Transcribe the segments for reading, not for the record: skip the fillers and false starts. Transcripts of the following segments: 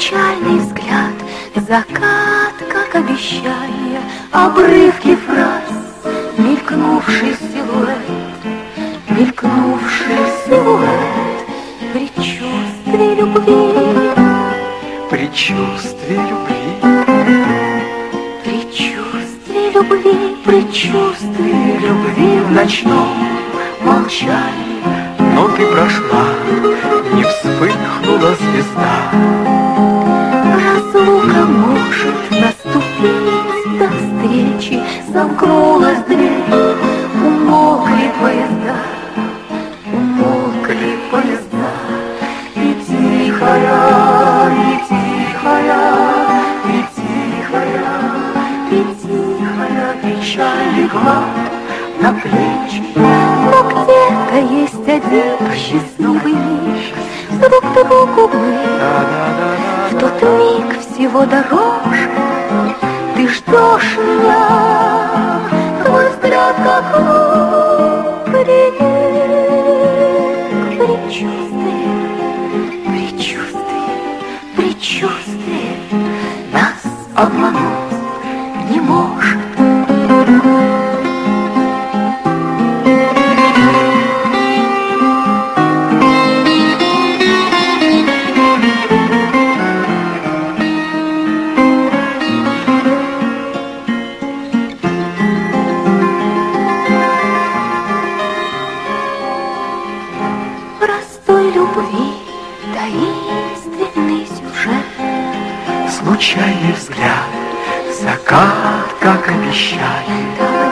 Случайный взгляд, закат, как обещание, обрывки фраз, мелькнувший силуэт, предчувствие любви, предчувствие любви, предчувствие любви, предчувствие любви в ночном молчании. Но ты прошла, не вспыхнула звезда. разлука может наступить, до встречи замкнулась дверь, умолкли поезда, и тихая, и тихая, и тихая, и тихая печаль легла на плечи. Но где-то есть один счастливый миг, друг другу мы в тот миг всего дороже. Ты ждешь меня, твой взгляд как лук, предчувствие нас обмануть не может. Простой любви таинственный сюжет, Случайный взгляд, закат, как обещание,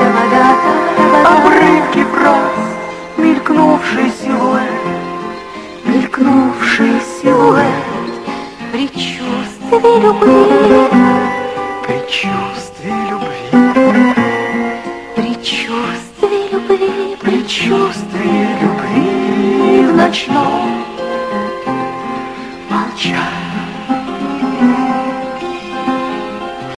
обрывки фраз, мелькнувший силуэт, предчувствие любви, предчувствие любви, предчувствие любви, предчувствие любви в ночном